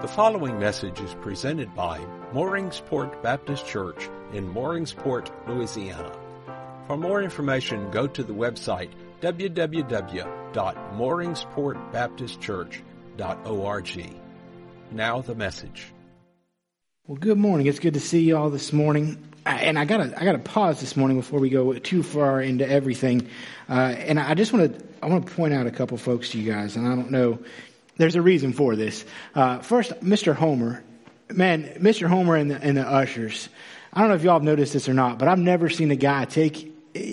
The following message is presented by Mooringsport Baptist Church in Mooringsport, Louisiana. For more information, go to the website www.mooringsportbaptistchurch.org. Now the message. Well, good morning. It's good to see you all this morning. And I gotta pause this morning before we go too far into everything. And I want to point out a couple folks to you guys. And I don't know, there's a reason for this. First, Mr. Homer. Man, Mr. Homer and the ushers. I don't know if y'all have noticed this or not, but I've never seen a guy take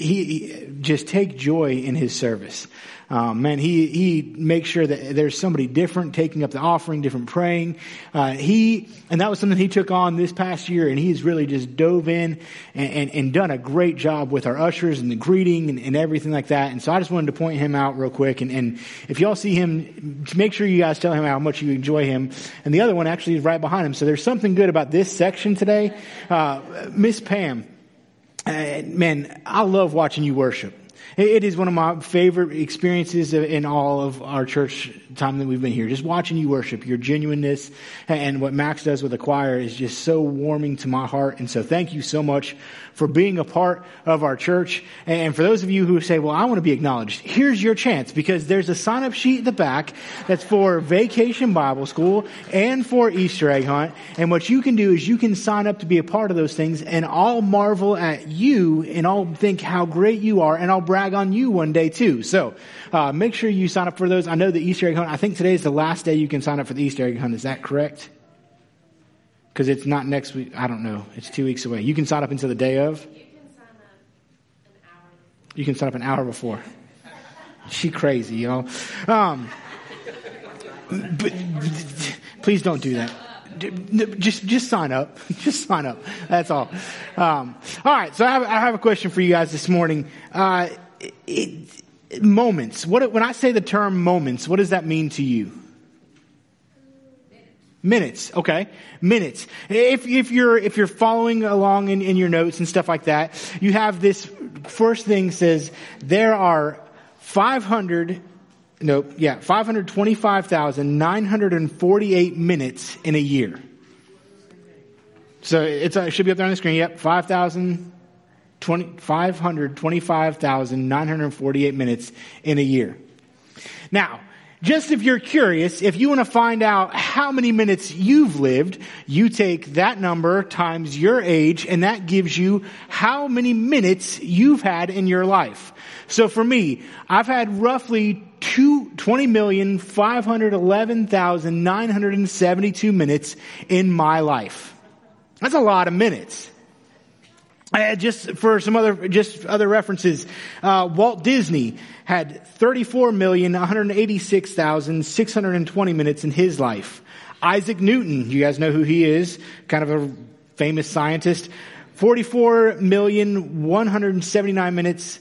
joy in his service. Man, he makes sure that there's somebody different taking up the offering, different praying. And that was something he took on this past year, and he's really just dove in and done a great job with our ushers and the greeting and everything like that. And so I just wanted to point him out real quick. And if y'all see him, make sure you guys tell him how much you enjoy him. And the other one actually is right behind him. So there's something good about this section today. Miss Pam. Man, I love watching you worship. It is one of my favorite experiences in all of our church time that we've been here. Just watching you worship, your genuineness, and what Max does with the choir is just so warming to my heart. And so thank you so much for being a part of our church. And for those of you who say, well, I want to be acknowledged, here's your chance, because there's a sign-up sheet at the back that's for Vacation Bible School and for Easter egg hunt. And what you can do is you can sign up to be a part of those things, and I'll marvel at you, and I'll think how great you are, and I'll brag on you one day too. So make sure you sign up for those. I know the Easter egg hunt, I think today is the last day you can sign up for the Easter egg hunt. Is that correct? Because it's not next week. I don't know. It's 2 weeks away. You can sign up until the day of? You can sign up an hour before. She crazy, y'all. But please don't do that. Just sign up. Just sign up. That's all. All right. So I have a question for you guys this morning. Moments. When I say the term moments, what does that mean to you? Minutes. Okay. Minutes. If you're following along in your notes and stuff like that, you have this first thing says there are 525,948 minutes in a year. So it should be up there on the screen. Yep. 525,948 minutes in a year. Now, just if you're curious, if you want to find out how many minutes you've lived, you take that number times your age, and that gives you how many minutes you've had in your life. So for me, I've had roughly 20,511,972 minutes in my life. That's a lot of minutes. Just for some other references, Walt Disney had 34,186,620 minutes in his life. Isaac Newton, you guys know who he is, kind of a famous scientist, 44,179 minutes,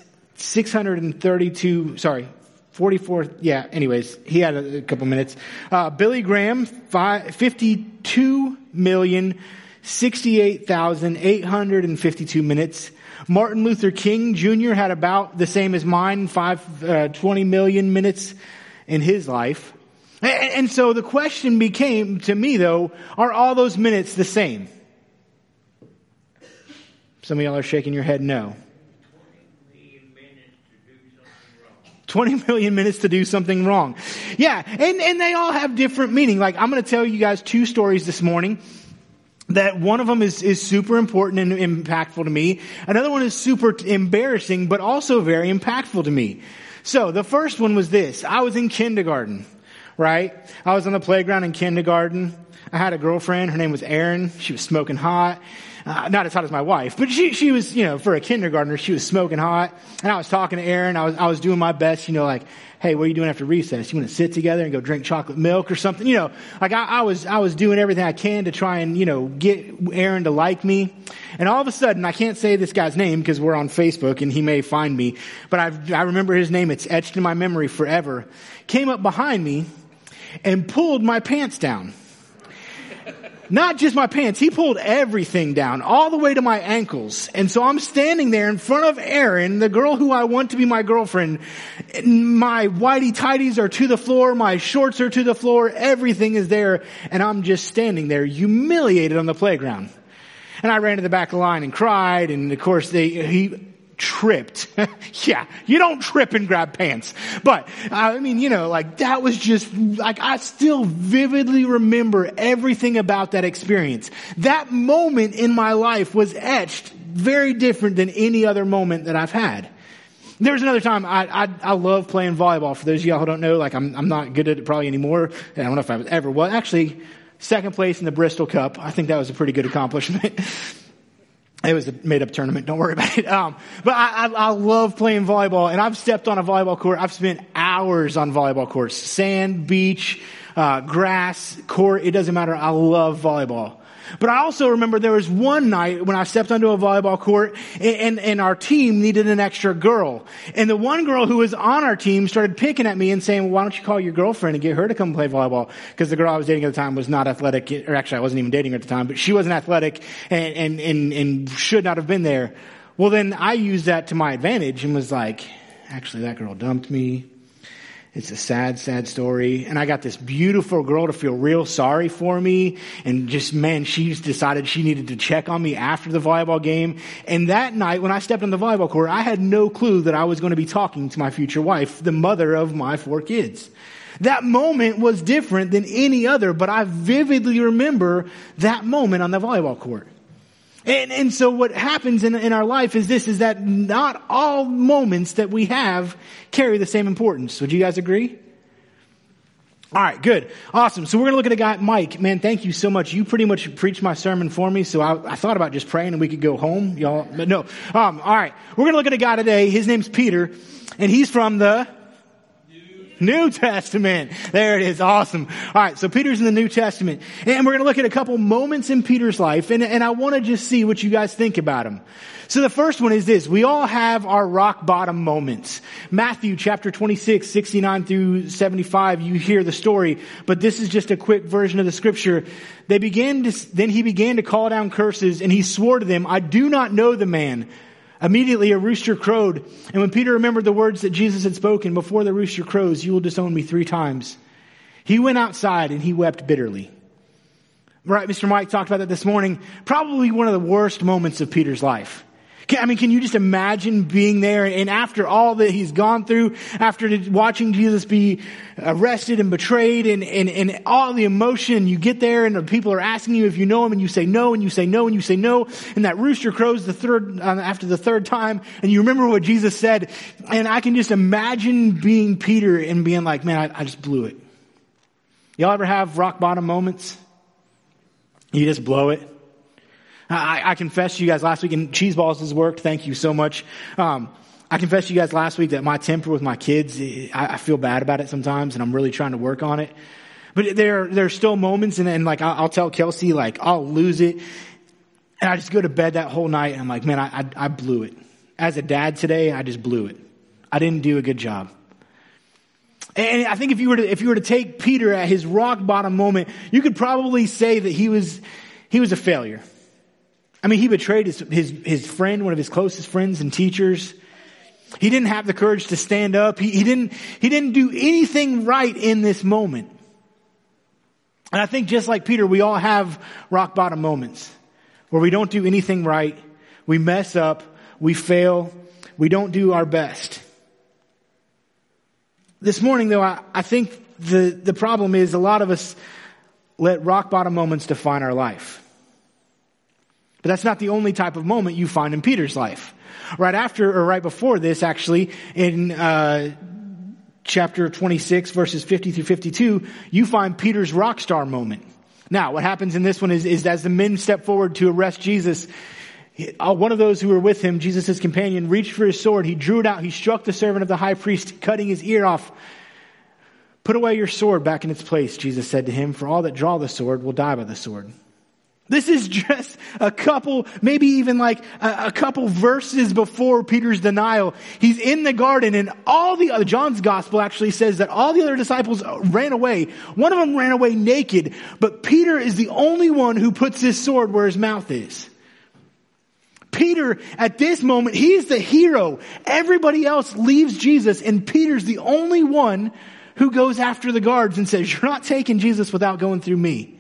44, yeah, anyways, he had a couple minutes. Billy Graham, 52,068,852 minutes. Martin Luther King Jr. had about the same as mine, 20 million minutes in his life. And so the question became to me, though, are all those minutes the same? Some of y'all are shaking your head no. 20 million minutes to do something wrong. Yeah, and they all have different meaning. Like, I'm going to tell you guys two stories this morning. That one of them is super important and impactful to me. Another one is super embarrassing, but also very impactful to me. So the first one was this. I was in kindergarten, right? I was on the playground in kindergarten. I had a girlfriend. Her name was Erin. She was smoking hot. Not as hot as my wife, but she was, for a kindergartner, she was smoking hot. And I was talking to Erin. I was doing my best, like, hey, what are you doing after recess? You want to sit together and go drink chocolate milk or something? Like I was doing everything I can to try and, get Erin to like me. And all of a sudden, I can't say this guy's name because we're on Facebook and he may find me, but I remember his name. It's etched in my memory forever. Came up behind me and pulled my pants down. Not just my pants. He pulled everything down, all the way to my ankles. And so I'm standing there in front of Erin, the girl who I want to be my girlfriend. My whitey tighties are to the floor. My shorts are to the floor. Everything is there. And I'm just standing there humiliated on the playground. And I ran to the back of the line and cried. And of course he tripped. Yeah, you don't trip and grab pants. But, that was just, I still vividly remember everything about that experience. That moment in my life was etched very different than any other moment that I've had. There was another time, I love playing volleyball. For those of y'all who don't know, I'm not good at it probably anymore. I don't know if I ever was. Actually, second place in the Bristol Cup. I think that was a pretty good accomplishment. It was a made-up tournament. Don't worry about it. But I love playing volleyball, and I've stepped on a volleyball court. I've spent hours on volleyball courts. Sand, beach, grass, court. It doesn't matter. I love volleyball. But I also remember there was one night when I stepped onto a volleyball court and our team needed an extra girl. And the one girl who was on our team started picking at me and saying, well, why don't you call your girlfriend and get her to come play volleyball? Because the girl I was dating at the time was not athletic, or actually I wasn't even dating her at the time, but she wasn't athletic and should not have been there. Well, then I used that to my advantage and was like, actually that girl dumped me. It's a sad, sad story. And I got this beautiful girl to feel real sorry for me. And just, man, she's decided she needed to check on me after the volleyball game. And that night, when I stepped on the volleyball court, I had no clue that I was going to be talking to my future wife, the mother of my 4 kids. That moment was different than any other, but I vividly remember that moment on the volleyball court. And so what happens in our life is that not all moments that we have carry the same importance. Would you guys agree? All right, good. Awesome. So we're going to look at a guy, Mike. Man, thank you so much. You pretty much preached my sermon for me, so I thought about just praying and we could go home, y'all. But no. All right. We're going to look at a guy today. His name's Peter, and he's from the New Testament. There it is. Awesome. All right. So Peter's in the New Testament, and we're going to look at a couple moments in Peter's life, and I want to just see what you guys think about him. So the first one is this. We all have our rock bottom moments. Matthew chapter 26, 69 through 75, you hear the story, but this is just a quick version of the scripture. Then he began to call down curses, and he swore to them, I do not know the man. Immediately a rooster crowed. And when Peter remembered the words that Jesus had spoken, before the rooster crows, you will disown me 3 times. He went outside and he wept bitterly. Right, Mr. Mike talked about that this morning. Probably one of the worst moments of Peter's life. Can you just imagine being there, and after all that he's gone through, after watching Jesus be arrested and betrayed and all the emotion, you get there and the people are asking you if you know him, and you say no, and you say no, and you say no, and that rooster crows after the 3rd time, and you remember what Jesus said, and I can just imagine being Peter and being like, man, I just blew it. Y'all ever have rock bottom moments? You just blow it. I confessed to you guys last week, and Cheese Balls has worked. Thank you so much. I confessed to you guys last week that my temper with my kids, I feel bad about it sometimes, and I'm really trying to work on it. But there are still moments, and like I'll tell Kelsey, like I'll lose it, and I just go to bed that whole night, and I'm like, man, I blew it. As a dad today, I just blew it. I didn't do a good job. And I think if you were to take Peter at his rock bottom moment, you could probably say that he was a failure. I mean, he betrayed his friend, one of his closest friends and teachers. He didn't have the courage to stand up. He didn't do anything right in this moment. And I think just like Peter, we all have rock bottom moments where we don't do anything right. We mess up. We fail. We don't do our best. This morning, though, I think the problem is a lot of us let rock bottom moments define our life. But that's not the only type of moment you find in Peter's life. Right before this, actually, in chapter 26, verses 50 through 52, you find Peter's rock star moment. Now, what happens in this one is as the men step forward to arrest Jesus, one of those who were with him, Jesus' companion, reached for his sword. He drew it out. He struck the servant of the high priest, cutting his ear off. Put away your sword back in its place, Jesus said to him, for all that draw the sword will die by the sword. This is just a couple, maybe even like a couple verses before Peter's denial. He's in the garden, and John's gospel actually says that all the other disciples ran away. One of them ran away naked, but Peter is the only one who puts his sword where his mouth is. Peter, at this moment, he's the hero. Everybody else leaves Jesus, and Peter's the only one who goes after the guards and says, "You're not taking Jesus without going through me."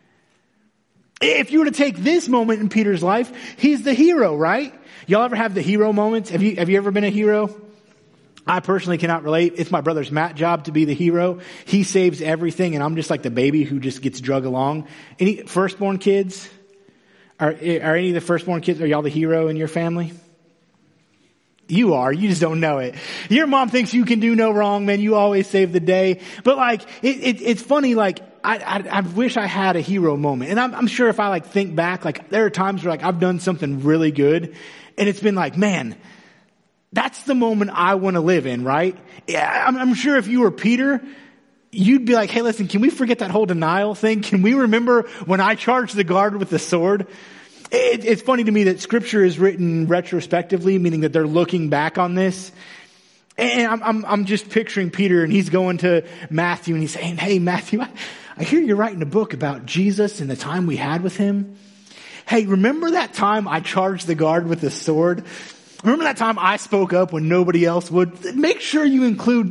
If you were to take this moment in Peter's life, he's the hero, right? Y'all ever have the hero moments? Have you ever been a hero? I personally cannot relate. It's my brother's Matt's job to be the hero. He saves everything, and I'm just like the baby who just gets drug along. Any firstborn kids? Are any of the firstborn kids, are y'all the hero in your family? You are. You just don't know it. Your mom thinks you can do no wrong, man. You always save the day. But like, it's funny, like, I wish I had a hero moment. And I'm sure if I like think back, like there are times where like I've done something really good and it's been like, man, that's the moment I want to live in, right? Yeah, I'm sure if you were Peter, you'd be like, hey, listen, can we forget that whole denial thing? Can we remember when I charged the guard with the sword? It's funny to me that scripture is written retrospectively, meaning that they're looking back on this. And I'm just picturing Peter, and he's going to Matthew and he's saying, hey, Matthew, I hear you're writing a book about Jesus and the time we had with him. Hey, remember that time I charged the guard with the sword? Remember that time I spoke up when nobody else would? Make sure you include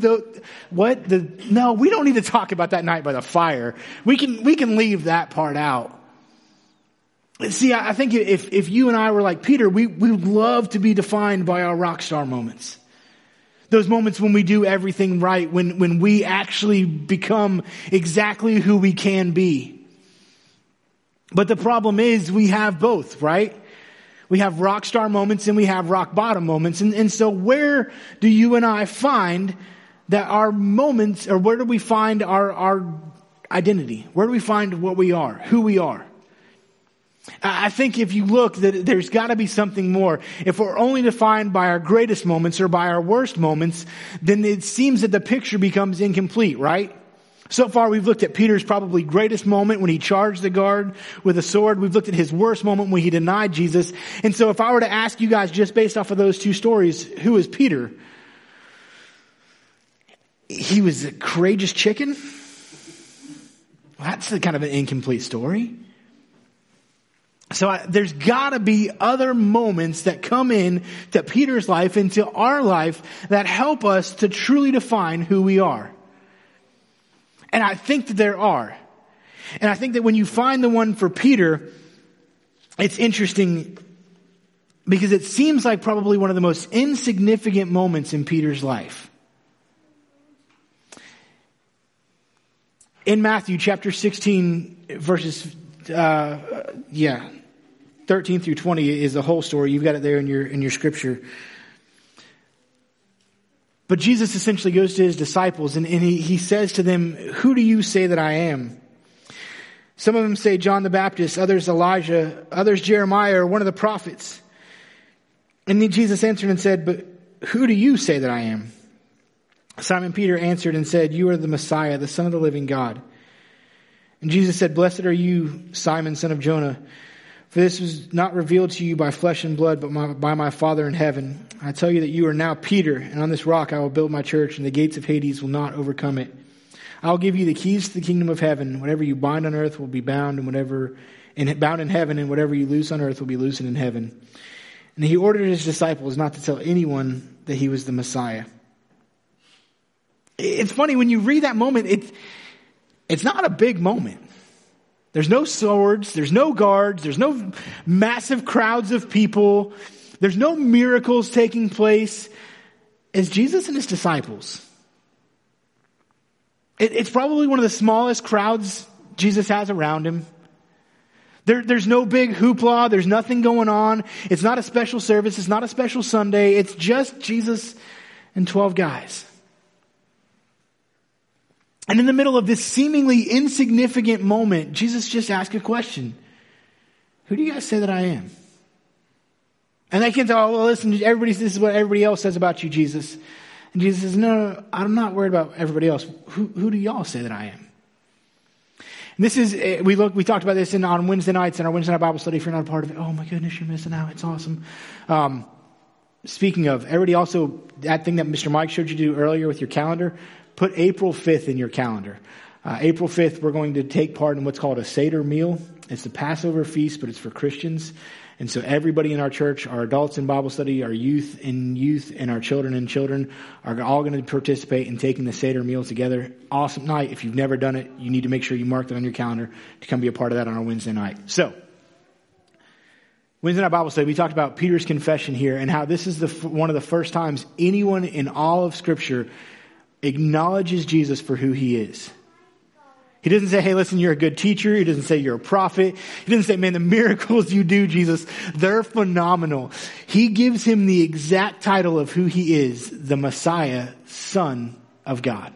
no, we don't need to talk about that night by the fire. We can leave that part out. See, I think if you and I were like Peter, we would love to be defined by our rock star moments. Those moments when we do everything right, when we actually become exactly who we can be. But the problem is we have both, right? We have rock star moments and we have rock bottom moments. And so where do you and I find that our moments, or where do we find our identity? Where do we find what we are, who we are? I think if you look, that there's got to be something more. If we're only defined by our greatest moments or by our worst moments, then it seems that the picture becomes incomplete, right? So far, we've looked at Peter's probably greatest moment when he charged the guard with a sword. We've looked at his worst moment when he denied Jesus. And so if I were to ask you guys just based off of those two stories, who is Peter? He was a courageous chicken? Well, that's kind of an incomplete story. So there's got to be other moments that come in to Peter's life, into our life, that help us to truly define who we are. And I think that there are. And I think that when you find the one for Peter, it's interesting because it seems like probably one of the most insignificant moments in Peter's life. In Matthew chapter 16, verses 13 through 20 is the whole story. You've got it there in your scripture. But Jesus essentially goes to his disciples and he says to them, who do you say that I am? Some of them say John the Baptist, others Elijah, others Jeremiah or one of the prophets. And then Jesus answered and said, but who do you say that I am? Simon Peter answered and said, you are the Messiah, the Son of the living God. And Jesus said, blessed are you, Simon, son of Jonah, for this was not revealed to you by flesh and blood, but by my Father in heaven. I tell you that you are now Peter, and on this rock I will build my church, and the gates of Hades will not overcome it. I will give you the keys to the kingdom of heaven. Whatever you bind on earth will be bound, and bound in heaven, and whatever you loose on earth will be loosened in heaven. And he ordered his disciples not to tell anyone that he was the Messiah. It's funny, when you read that moment, it's not a big moment. There's no swords, there's no guards, there's no massive crowds of people, there's no miracles taking place. It's Jesus and his disciples. It's probably one of the smallest crowds Jesus has around him. There's no big hoopla, there's nothing going on. It's not a special service, it's not a special Sunday, it's just Jesus and 12 guys. And in the middle of this seemingly insignificant moment, Jesus just asked a question. Who do you guys say that I am? And they can say, oh, well, listen, this is what everybody else says about you, Jesus. And Jesus says, no, I'm not worried about everybody else. Who do y'all say that I am? And this is, we talked about this on Wednesday nights in our Wednesday night Bible study. If you're not a part of it, oh my goodness, you're missing out. It's awesome. Speaking of, everybody also, that thing that Mr. Mike showed you do earlier with your calendar, put April 5th in your calendar. April 5th, we're going to take part in what's called a Seder meal. It's the Passover feast, but it's for Christians. And so everybody in our church, our adults in Bible study, our youth, and our children in children are all going to participate in taking the Seder meal together. Awesome night. If you've never done it, you need to make sure you mark that on your calendar to come be a part of that on our Wednesday night. So, Wednesday night Bible study, we talked about Peter's confession here and how this is one of the first times anyone in all of Scripture acknowledges Jesus for who he is. He doesn't say, hey, listen, you're a good teacher. He doesn't say you're a prophet. He doesn't say, man, the miracles you do, Jesus, they're phenomenal. He gives him the exact title of who he is, the Messiah, Son of God.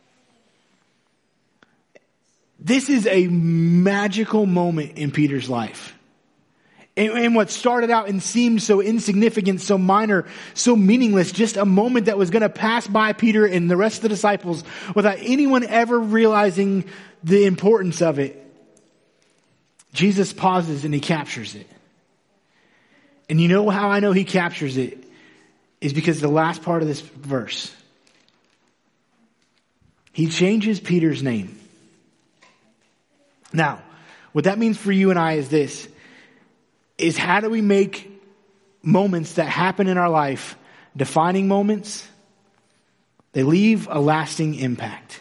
This is a magical moment in Peter's life. And what started out and seemed so insignificant, so minor, so meaningless, just a moment that was going to pass by Peter and the rest of the disciples without anyone ever realizing the importance of it. Jesus pauses and he captures it. And you know how I know he captures it is because the last part of this verse. He changes Peter's name. Now, what that means for you and I is this. Is how do we make moments that happen in our life, defining moments, they leave a lasting impact.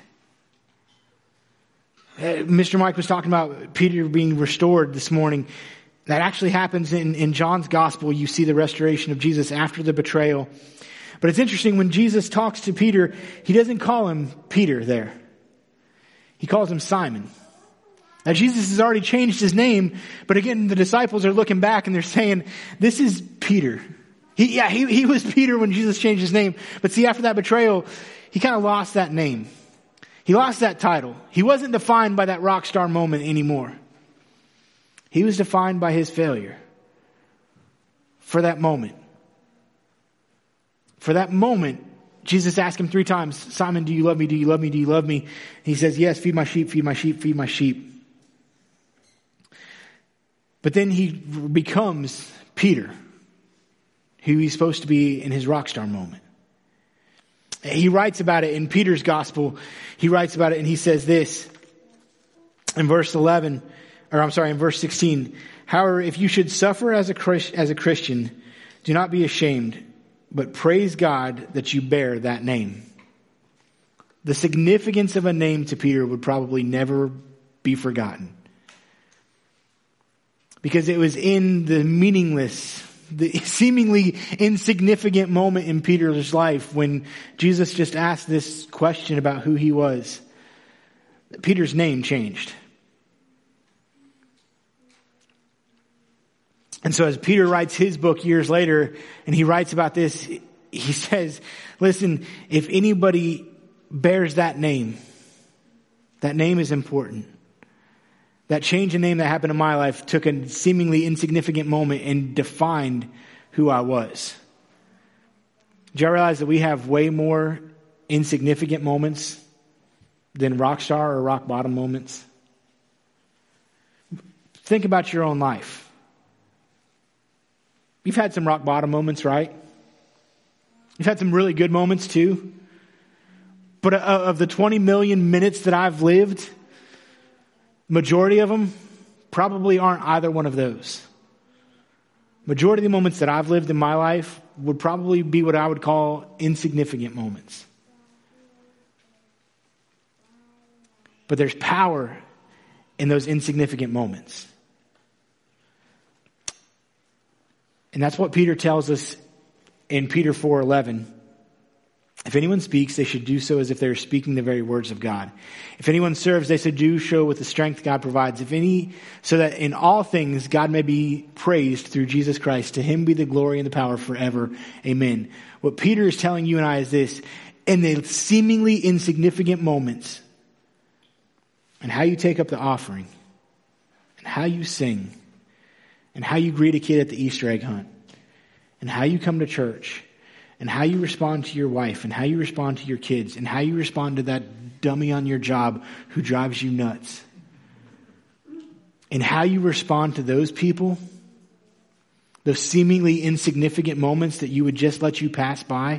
Mr. Mike was talking about Peter being restored this morning. That actually happens in John's gospel. You see the restoration of Jesus after the betrayal. But it's interesting, when Jesus talks to Peter, he doesn't call him Peter there. He calls him Simon. Now, Jesus has already changed his name, but again, the disciples are looking back and they're saying, this is Peter. He was Peter when Jesus changed his name. But see, after that betrayal, he kind of lost that name. He lost that title. He wasn't defined by that rock star moment anymore. He was defined by his failure. For that moment. For that moment, Jesus asked him 3 times, Simon, do you love me? Do you love me? Do you love me? And he says, yes, feed my sheep, feed my sheep, feed my sheep. But then he becomes Peter, who he's supposed to be in his rock star moment. He writes about it in Peter's gospel. He writes about it and he says this in verse 16. However, if you should suffer as a Christian, do not be ashamed, but praise God that you bear that name. The significance of a name to Peter would probably never be forgotten. Because it was in the meaningless, the seemingly insignificant moment in Peter's life when Jesus just asked this question about who he was. Peter's name changed. And so as Peter writes his book years later, and he writes about this, he says, listen, if anybody bears that name is important. That change in name that happened in my life took a seemingly insignificant moment and defined who I was. Do you realize that we have way more insignificant moments than rock star or rock bottom moments? Think about your own life. You've had some rock bottom moments, right? You've had some really good moments too. But of the 20 million minutes that I've lived, majority of them probably aren't either one of those. Majority of the moments that I've lived in my life would probably be what I would call insignificant moments. But there's power in those insignificant moments. And that's what Peter tells us in Peter 4:11. If anyone speaks, they should do so as if they were speaking the very words of God. If anyone serves, they should do so with the strength God provides. So that in all things God may be praised through Jesus Christ. To him be the glory and the power forever. Amen. What Peter is telling you and I is this: in the seemingly insignificant moments, and how you take up the offering, and how you sing, and how you greet a kid at the Easter egg hunt, and how you come to church, and how you respond to your wife, and how you respond to your kids, and how you respond to that dummy on your job who drives you nuts. And how you respond to those people, those seemingly insignificant moments that you would just let you pass by,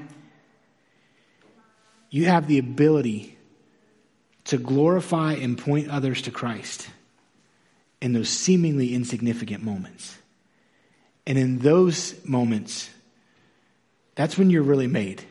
you have the ability to glorify and point others to Christ in those seemingly insignificant moments. And in those moments, that's when you're really made.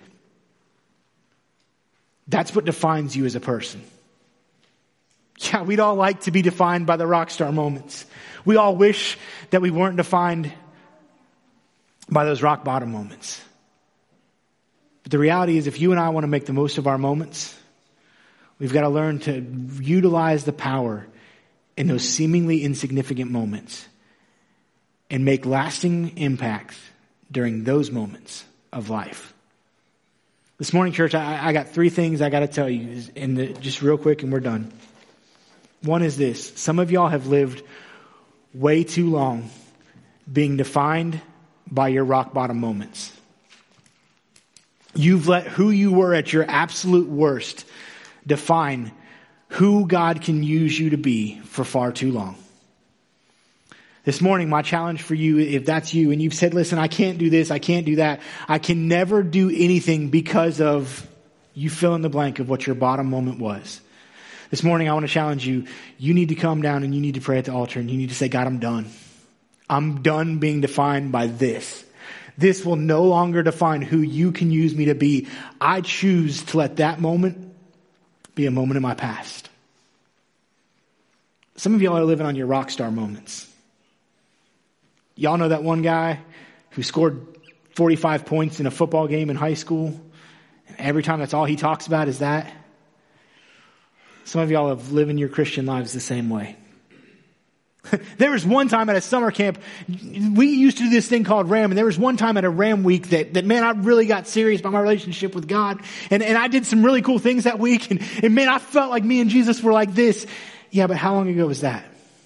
That's what defines you as a person. Yeah, we'd all like to be defined by the rock star moments. We all wish that we weren't defined by those rock bottom moments. But the reality is, if you and I want to make the most of our moments, we've got to learn to utilize the power in those seemingly insignificant moments and make lasting impacts during those moments of life. This morning, church, I got 3 things I got to tell you, just real quick, and we're done. One is this. Some of y'all have lived way too long being defined by your rock bottom moments. You've let who you were at your absolute worst define who God can use you to be for far too long. This morning, my challenge for you, if that's you, and you've said, listen, I can't do this, I can't do that, I can never do anything because of you fill in the blank of what your bottom moment was. This morning, I want to challenge you. You need to come down and you need to pray at the altar and you need to say, God, I'm done. I'm done being defined by this. This will no longer define who you can use me to be. I choose to let that moment be a moment in my past. Some of y'all are living on your rock star moments. Y'all know that one guy who scored 45 points in a football game in high school, and every time that's all he talks about is that? Some of y'all have lived your Christian lives the same way. There was one time at a summer camp, we used to do this thing called RAM, and there was one time at a RAM week that man, I really got serious about my relationship with God, and I did some really cool things that week, and man, I felt like me and Jesus were like this. Yeah, but how long ago was that?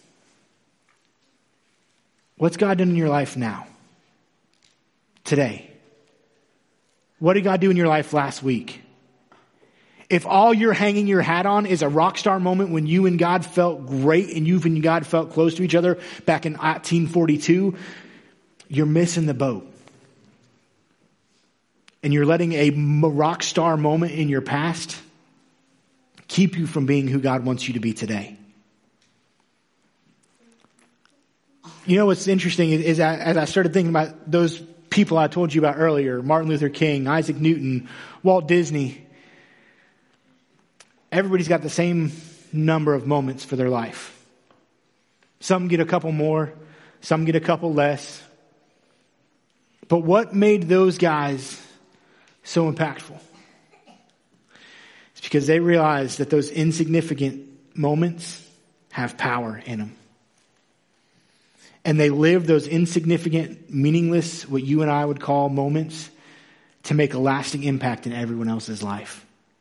What's God done in your life now? Today? What did God do in your life last week? If all you're hanging your hat on is a rock star moment when you and God felt great and you and God felt close to each other back in 1842, you're missing the boat. And you're letting a rock star moment in your past keep you from being who God wants you to be today. You know what's interesting is as I started thinking about those people I told you about earlier, Martin Luther King, Isaac Newton, Walt Disney, everybody's got the same number of moments for their life. Some get a couple more, some get a couple less. But what made those guys so impactful? It's because they realized that those insignificant moments have power in them. And they lived those insignificant, meaningless, what you and I would call moments, to make a lasting impact in everyone else's life.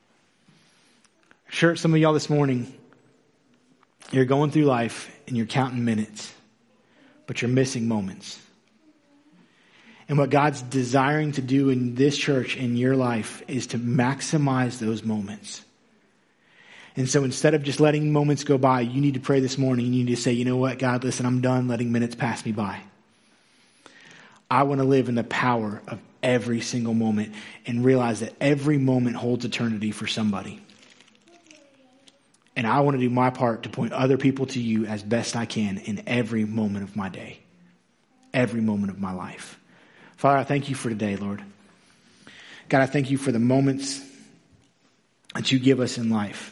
Sure, some of y'all this morning, you're going through life and you're counting minutes, but you're missing moments. And what God's desiring to do in this church, in your life, is to maximize those moments. And so instead of just letting moments go by, you need to pray this morning. You need to say, you know what, God, listen, I'm done letting minutes pass me by. I want to live in the power of every single moment and realize that every moment holds eternity for somebody. And I want to do my part to point other people to you as best I can in every moment of my day, every moment of my life. Father, I thank you for today, Lord. God, I thank you for the moments that you give us in life.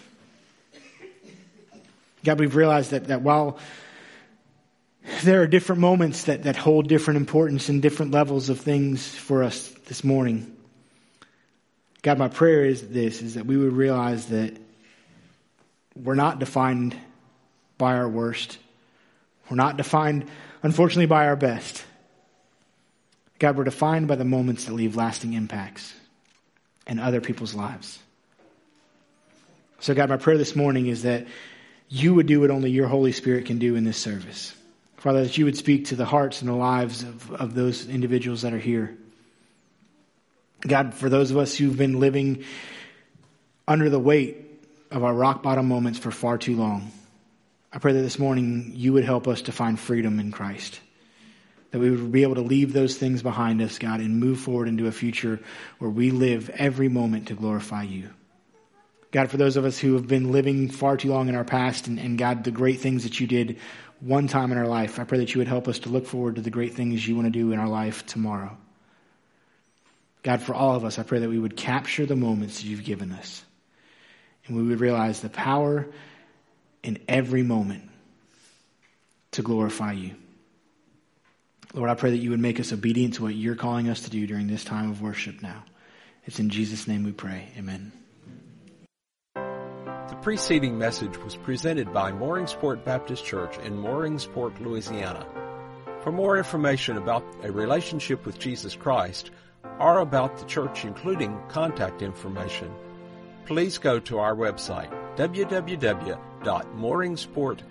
God, we've realized that while there are different moments that hold different importance and different levels of things for us this morning, God, my prayer is that we would realize that we're not defined by our worst. We're not defined, unfortunately, by our best. God, we're defined by the moments that leave lasting impacts in other people's lives. So God, my prayer this morning is that you would do what only your Holy Spirit can do in this service. Father, that you would speak to the hearts and the lives of those individuals that are here. God, for those of us who've been living under the weight of our rock bottom moments for far too long, I pray that this morning you would help us to find freedom in Christ. That we would be able to leave those things behind us, God, and move forward into a future where we live every moment to glorify you. God, for those of us who have been living far too long in our past and God, the great things that you did one time in our life, I pray that you would help us to look forward to the great things you want to do in our life tomorrow. God, for all of us, I pray that we would capture the moments that you've given us. And we would realize the power in every moment to glorify you. Lord, I pray that you would make us obedient to what you're calling us to do during this time of worship now. It's in Jesus' name we pray. Amen. The preceding message was presented by Mooringsport Baptist Church in Mooringsport, Louisiana. For more information about a relationship with Jesus Christ or about the church, including contact information, please go to our website,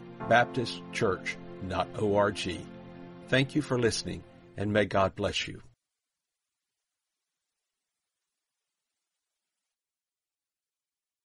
www.mooringsportbaptistchurch.org. Thank you for listening, and may God bless you.